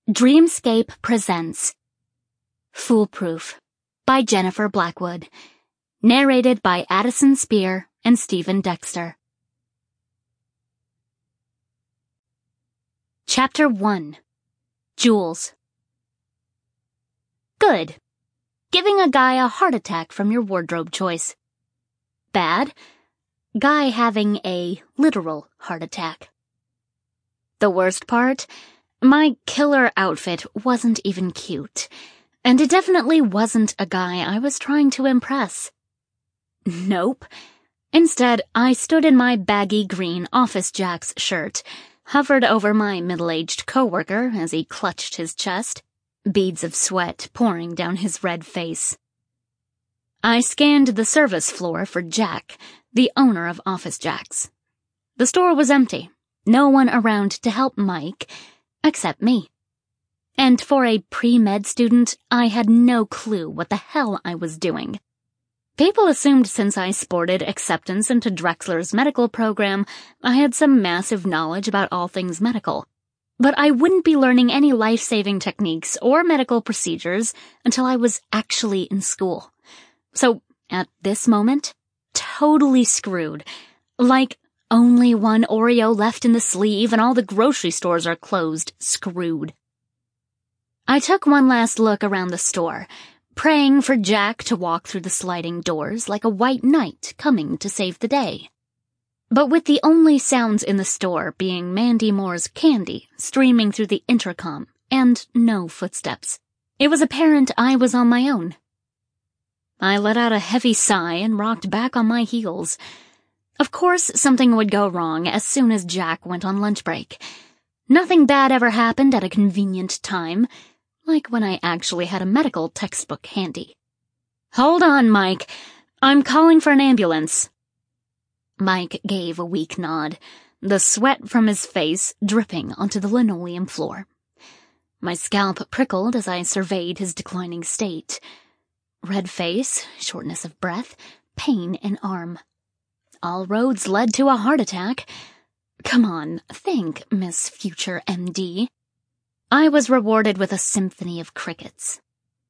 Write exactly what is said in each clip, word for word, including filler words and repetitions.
Dreamscape presents Foolproof by Jennifer Blackwood. Narrated by Addison Spear and Stephen Dexter. Chapter one. Jules. Good. Giving a guy a heart attack from your wardrobe choice. Bad. Guy having a literal heart attack. The worst part? My killer outfit wasn't even cute, and it definitely wasn't a guy I was trying to impress. Nope. Instead, I stood in my baggy green Office Jacks shirt, hovered over my middle-aged coworker as he clutched his chest, beads of sweat pouring down his red face. I scanned the service floor for Jack, the owner of Office Jacks. The store was empty, no one around to help Mike, except me. And for a pre-med student, I had no clue what the hell I was doing. People assumed since I sported acceptance into Drexler's medical program, I had some massive knowledge about all things medical. But I wouldn't be learning any life-saving techniques or medical procedures until I was actually in school. So, at this moment, totally screwed. Like, only one Oreo left in the sleeve and all the grocery stores are closed, screwed. I took one last look around the store, praying for Jack to walk through the sliding doors like a white knight coming to save the day. But with the only sounds in the store being Mandy Moore's Candy streaming through the intercom and no footsteps, it was apparent I was on my own. I let out a heavy sigh and rocked back on my heels. Of course, something would go wrong as soon as Jack went on lunch break. Nothing bad ever happened at a convenient time, like when I actually had a medical textbook handy. "Hold on, Mike. I'm calling for an ambulance." Mike gave a weak nod, the sweat from his face dripping onto the linoleum floor. My scalp prickled as I surveyed his declining state. Red face, shortness of breath, pain in arm. All roads led to a heart attack. Come on, think, Miss Future M D. I was rewarded with a symphony of crickets.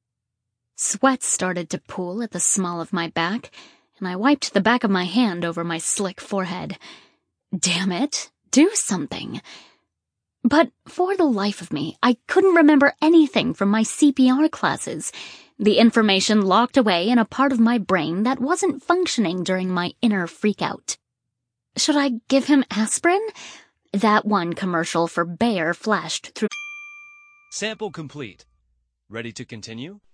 Sweat started to pool at the small of my back, and I wiped the back of my hand over my slick forehead. Damn it, do something. But for the life of me, I couldn't remember anything from my C P R classes. The information locked away in a part of my brain that wasn't functioning during my inner freakout. Should I give him aspirin? That one commercial for Bayer flashed through. Sample complete. Ready to continue?